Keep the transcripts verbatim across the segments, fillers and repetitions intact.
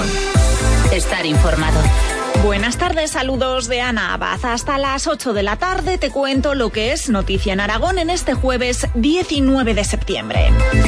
Aragón. Estar informado. Buenas tardes, saludos de Ana Abad. Hasta las ocho de la tarde te cuento lo que es noticia en Aragón en este jueves diecinueve de septiembre.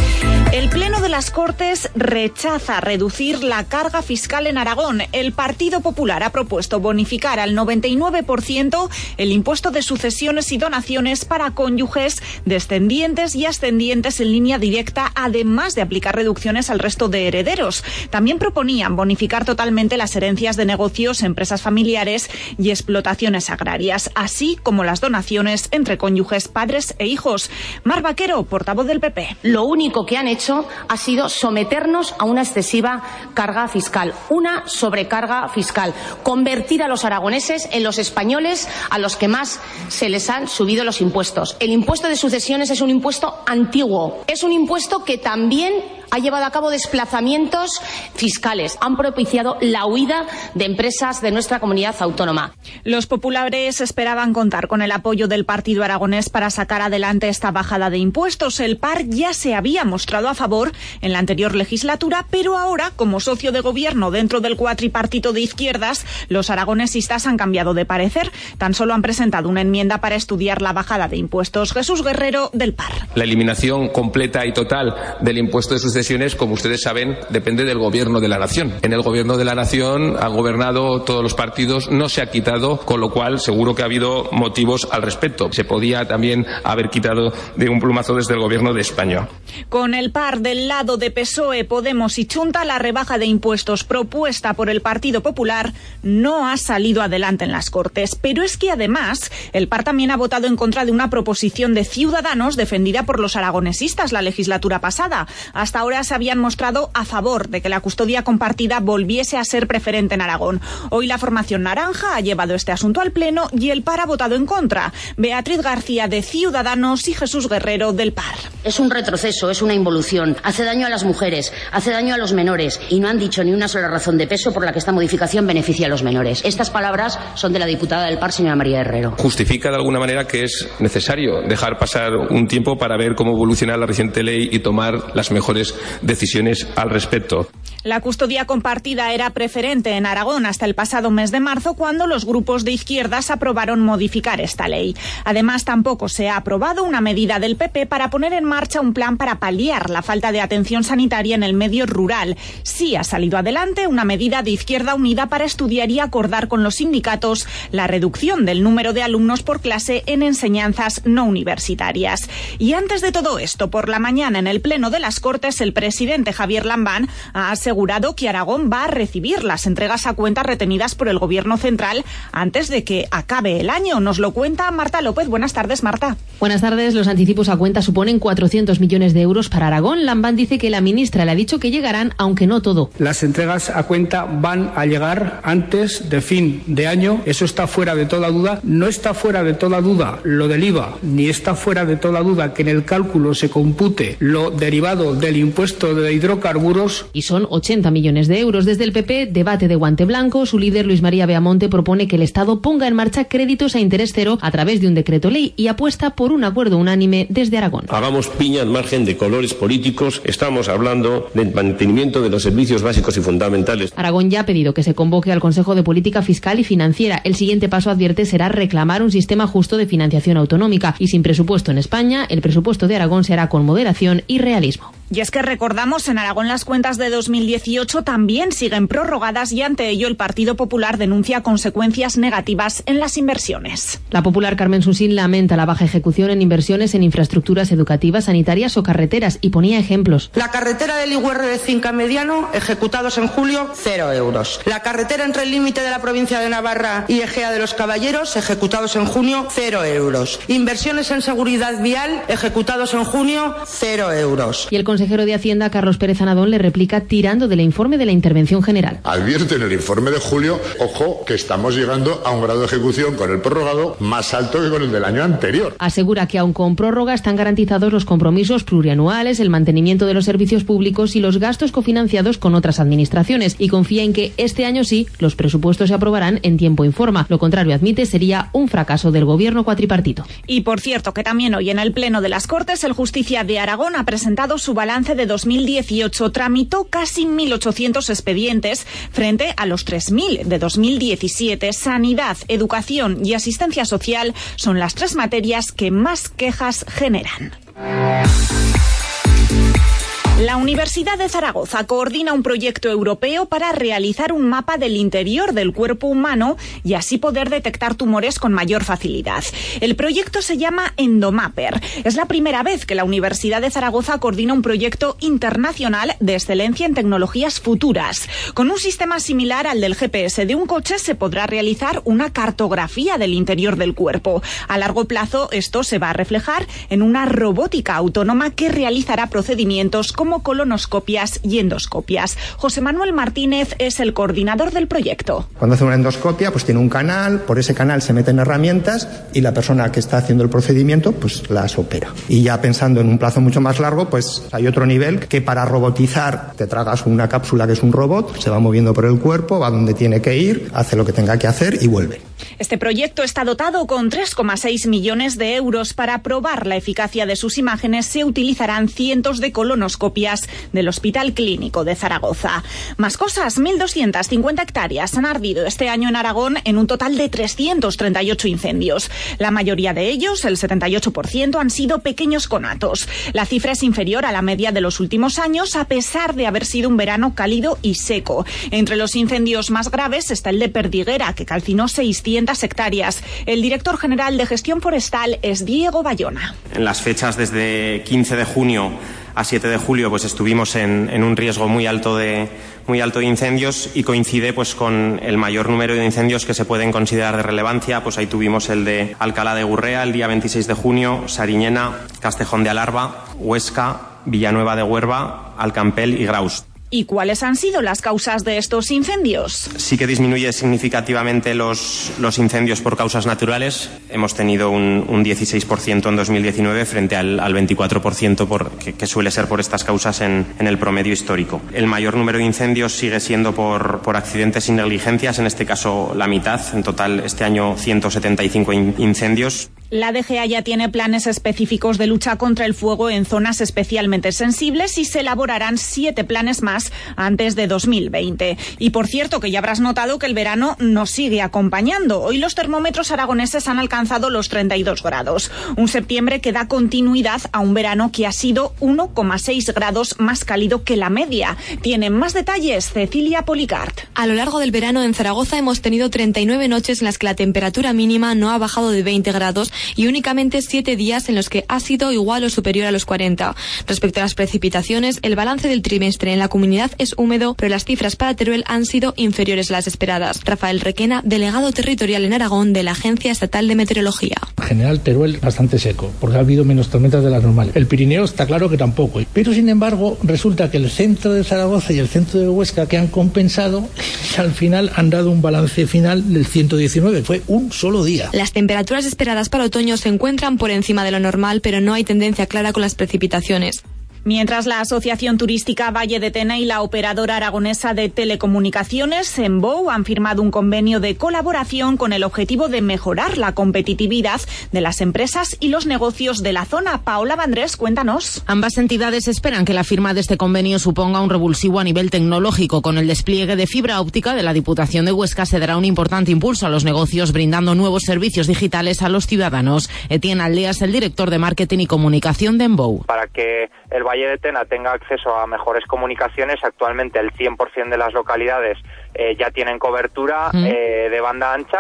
El Pleno de las Cortes rechaza reducir la carga fiscal en Aragón. El Partido Popular ha propuesto bonificar al noventa y nueve por ciento el impuesto de sucesiones y donaciones para cónyuges, descendientes y ascendientes en línea directa, además de aplicar reducciones al resto de herederos. También proponían bonificar totalmente las herencias de negocios, empresas familiares y explotaciones agrarias, así como las donaciones entre cónyuges, padres e hijos. Mar Vaquero, portavoz del P P. Lo único que han hecho ha sido someternos a una excesiva carga fiscal, una sobrecarga fiscal, convertir a los aragoneses en los españoles a los que más se les han subido los impuestos. El impuesto de sucesiones es un impuesto antiguo, es un impuesto que también ha llevado a cabo desplazamientos fiscales, han propiciado la huida de empresas de nuestra comunidad autónoma. Los populares esperaban contar con el apoyo del Partido Aragonés para sacar adelante esta bajada de impuestos. El P A R ya se había mostrado a favor en la anterior legislatura, pero ahora, como socio de gobierno dentro del cuatripartito de izquierdas, los aragonesistas han cambiado de parecer. Tan solo han presentado una enmienda para estudiar la bajada de impuestos. Jesús Guerrero, del P A R. La eliminación completa y total del impuesto de sucesiones, como ustedes saben, depende del gobierno de la nación. En el gobierno de la nación han gobernado todos los partidos, no se ha quitado, con lo cual seguro que ha habido motivos al respecto. Se podía también haber quitado de un plumazo desde el gobierno de España. Con el P A R del lado de P S O E, Podemos y Chunta, la rebaja de impuestos propuesta por el Partido Popular no ha salido adelante en las Cortes. Pero es que además el P A R también ha votado en contra de una proposición de Ciudadanos defendida por los aragonesistas la legislatura pasada. Hasta ahora se habían mostrado a favor de que la custodia compartida volviese a ser preferente en Aragón. Hoy la formación naranja ha llevado este asunto al Pleno y el P A R ha votado en contra. Beatriz García, de Ciudadanos, y Jesús Guerrero, del P A R. Es un retroceso, es una involución, hace daño a las mujeres, hace daño a los menores y no han dicho ni una sola razón de peso por la que esta modificación beneficia a los menores. Estas palabras son de la diputada del P A R, señora María Herrero. Justifica de alguna manera que es necesario dejar pasar un tiempo para ver cómo evoluciona la reciente ley y tomar las mejores decisiones al respecto. La custodia compartida era preferente en Aragón hasta el pasado mes de marzo, cuando los grupos de izquierdas aprobaron modificar esta ley. Además, tampoco se ha aprobado una medida del P P para poner en marcha un plan para paliar la falta de atención sanitaria en el medio rural. Sí ha salido adelante una medida de Izquierda Unida para estudiar y acordar con los sindicatos la reducción del número de alumnos por clase en enseñanzas no universitarias. Y antes de todo esto, por la mañana en el Pleno de las Cortes, el presidente Javier Lambán ha asegurado que Aragón va a recibir las entregas a cuentas retenidas por el Gobierno central antes de que acabe el año. Nos lo cuenta Marta López. Buenas tardes, Marta. Buenas tardes. Los anticipos a cuentas suponen cuatrocientos millones de euros para Aragón. Lambán dice que la ministra le ha dicho que llegarán, aunque no todo. Las entregas a cuenta van a llegar antes de fin de año. Eso está fuera de toda duda. No está fuera de toda duda lo del I V A, ni está fuera de toda duda que en el cálculo se compute lo derivado del impuesto de hidrocarburos. Y son ochenta millones de euros. Desde el P P, debate de guante blanco. Su líder, Luis María Beamonte, propone que el Estado ponga en marcha créditos a interés cero a través de un decreto ley y apuesta por un acuerdo unánime desde Aragón. Hagamos piña al margen de colores políticos. Estamos hablando del mantenimiento de los servicios básicos y fundamentales. Aragón ya ha pedido que se convoque al Consejo de Política Fiscal y Financiera. El siguiente paso, advierte, será reclamar un sistema justo de financiación autonómica. Y sin presupuesto en España, el presupuesto de Aragón se hará con moderación y realismo. Y es que recordamos, en Aragón las cuentas de dos mil dieciocho también siguen prorrogadas y ante ello el Partido Popular denuncia consecuencias negativas en las inversiones. La popular Carmen Susín lamenta la baja ejecución en inversiones en infraestructuras educativas, sanitarias o carreteras y ponía ejemplos. La carretera del Iguerre de Cinca Mediano, ejecutados en julio, cero euros. La carretera entre el límite de la provincia de Navarra y Egea de los Caballeros, ejecutados en junio, cero euros. Inversiones en seguridad vial, ejecutados en junio, cero euros. Y el consejero de Hacienda, Carlos Pérez Anadón, le replica tirando del informe de la Intervención General. Advierte en el informe de julio, ojo, que estamos llegando a un grado de ejecución con el prorrogado más alto que con el del año anterior. Asegura que aun con prórroga están garantizados los compromisos plurianuales, el mantenimiento de los servicios públicos y los gastos cofinanciados con otras administraciones, y confía en que este año sí los presupuestos se aprobarán en tiempo y forma. Lo contrario, admite, sería un fracaso del gobierno cuatripartito. Y por cierto, que también hoy en el Pleno de las Cortes el Justicia de Aragón ha presentado su balance de dos mil dieciocho. Tramitó casi mil ochocientos expedientes frente a los tres mil de dos mil diecisiete. Sanidad, educación y asistencia social son las tres materias que más quejas generan. La Universidad de Zaragoza coordina un proyecto europeo para realizar un mapa del interior del cuerpo humano y así poder detectar tumores con mayor facilidad. El proyecto se llama Endomapper. Es la primera vez que la Universidad de Zaragoza coordina un proyecto internacional de excelencia en tecnologías futuras. Con un sistema similar al del G P S de un coche se podrá realizar una cartografía del interior del cuerpo. A largo plazo esto se va a reflejar en una robótica autónoma que realizará procedimientos como colonoscopias y endoscopias. José Manuel Martínez es el coordinador del proyecto. Cuando hace una endoscopia, pues tiene un canal, por ese canal se meten herramientas y la persona que está haciendo el procedimiento pues las opera. Y ya pensando en un plazo mucho más largo, pues hay otro nivel que para robotizar te tragas una cápsula que es un robot, se va moviendo por el cuerpo, va donde tiene que ir, hace lo que tenga que hacer y vuelve. Este proyecto está dotado con tres coma seis millones de euros. Para probar la eficacia de sus imágenes se utilizarán cientos de colonoscopias del Hospital Clínico de Zaragoza. Más cosas, mil doscientas cincuenta hectáreas han ardido este año en Aragón en un total de trescientos treinta y ocho incendios. La mayoría de ellos, el setenta y ocho por ciento, han sido pequeños conatos. La cifra es inferior a la media de los últimos años, a pesar de haber sido un verano cálido y seco. Entre los incendios más graves está el de Perdiguera, que calcinó seiscientas hectáreas. El director general de Gestión Forestal es Diego Bayona. En las fechas desde quince de junio a siete de julio pues estuvimos en, en un riesgo muy alto de muy alto de incendios y coincide pues con el mayor número de incendios que se pueden considerar de relevancia. Pues ahí tuvimos el de Alcalá de Gurrea el día veintiséis de junio, Sariñena, Castejón de Alarba, Huesca, Villanueva de Huerva, Alcampel y Graus. ¿Y cuáles han sido las causas de estos incendios? Sí que disminuye significativamente los, los incendios por causas naturales. Hemos tenido un, un dieciséis por ciento en dos mil diecinueve frente al, al veinticuatro por ciento por, que, que suele ser por estas causas en, en el promedio histórico. El mayor número de incendios sigue siendo por, por accidentes y negligencias, en este caso la mitad. En total este año ciento setenta y cinco in, incendios. La D G A ya tiene planes específicos de lucha contra el fuego en zonas especialmente sensibles y se elaborarán siete planes más antes de dos mil veinte. Y por cierto, que ya habrás notado que el verano nos sigue acompañando. Hoy los termómetros aragoneses han alcanzado los treinta y dos grados. Un septiembre que da continuidad a un verano que ha sido uno coma seis grados más cálido que la media. Tienen más detalles Cecilia Policart. A lo largo del verano en Zaragoza hemos tenido treinta y nueve noches en las que la temperatura mínima no ha bajado de veinte grados y únicamente siete días en los que ha sido igual o superior a los cuarenta. Respecto a las precipitaciones, el balance del trimestre en la comunidad es húmedo, pero las cifras para Teruel han sido inferiores a las esperadas. Rafael Requena, delegado territorial en Aragón de la Agencia Estatal de Meteorología. En general, Teruel bastante seco, porque ha habido menos tormentas de las normales. El Pirineo está claro que tampoco. Pero, sin embargo, resulta que el centro de Zaragoza y el centro de Huesca, que han compensado, al final han dado un balance final del ciento diecinueve. Fue un solo día. Las temperaturas esperadas para otoño se encuentran por encima de lo normal, pero no hay tendencia clara con las precipitaciones. Mientras la Asociación Turística Valle de Tena y la operadora aragonesa de telecomunicaciones, Embou, han firmado un convenio de colaboración con el objetivo de mejorar la competitividad de las empresas y los negocios de la zona. Paola Vandrés, cuéntanos. Ambas entidades esperan que la firma de este convenio suponga un revulsivo a nivel tecnológico. Con el despliegue de fibra óptica de la Diputación de Huesca se dará un importante impulso a los negocios, brindando nuevos servicios digitales a los ciudadanos. Etienne Aldeas, el director de Marketing y Comunicación de Embou. Para que el Valle de Tena tenga acceso a mejores comunicaciones, actualmente el cien por ciento de las localidades eh, ya tienen cobertura mm. eh, de banda ancha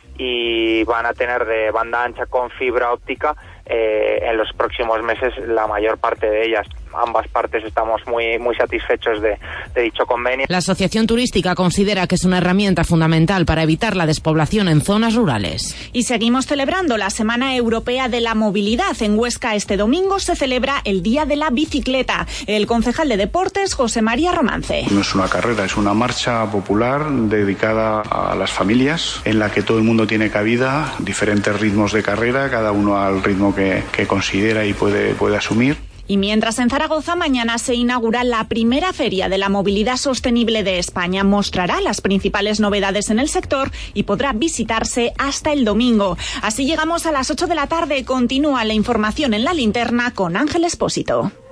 y van a tener de banda ancha con fibra óptica eh, en los próximos meses la mayor parte de ellas. Ambas partes estamos muy muy satisfechos de, de dicho convenio. La Asociación Turística considera que es una herramienta fundamental para evitar la despoblación en zonas rurales. Y seguimos celebrando la Semana Europea de la Movilidad. En Huesca este domingo se celebra el Día de la Bicicleta. El concejal de Deportes, José María Romance. No es una carrera, es una marcha popular dedicada a las familias, en la que todo el mundo tiene cabida, diferentes ritmos de carrera, cada uno al ritmo que, que considera y puede, puede asumir. Y mientras en Zaragoza mañana se inaugura la primera Feria de la Movilidad Sostenible de España, mostrará las principales novedades en el sector y podrá visitarse hasta el domingo. Así llegamos a las ocho de la tarde. Continúa la información en La Linterna con Ángel Espósito.